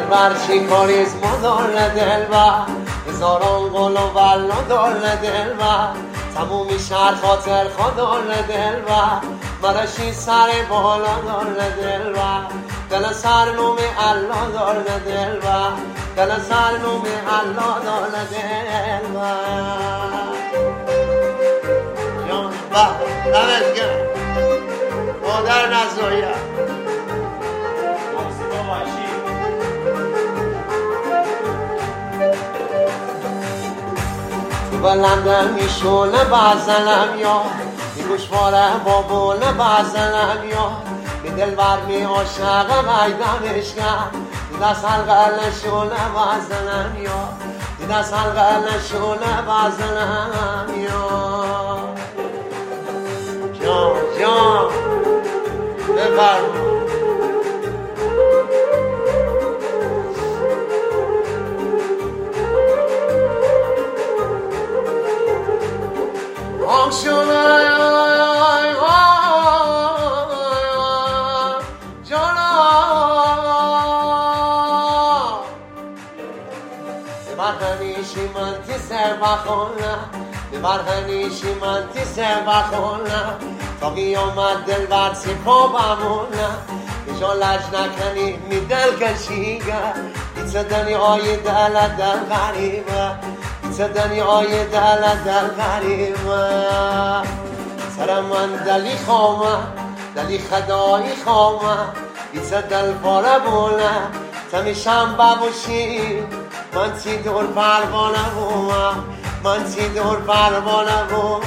بر چی کاریز مدار دلبر هزاران گل و بلا دار دلبر تمومی شهر خاطر خدار دلبر مرشی سر بالا دار دلبر دل سر نوم الله دار دلبر دل سر نوم الله دار دلبر جان با دمت گرم مادر نزاید بلندم میشونه بزنم یا می گوشواره بابونه بزنم یا می دل بر می عاشقم ایدمش کرد می دست حلقه نشونه بزنم یا می دست حلقه نشونه بزنم یا جان بفرما برهنیشی من تی سر بخونم برهنیشی من تی سر بخونم تا قیامت دل بر سپا بمونم ایجا لج نکنی می دل کشیگه ایچه دنیای دل غریبه ایچه دنیای دل غریبه سر من دلی خوامه دلی خدایی خوامه ایچه دل پاره بونه تمیشم ببوشی من تی دور پروانه بومم من تی دور پروانه بومم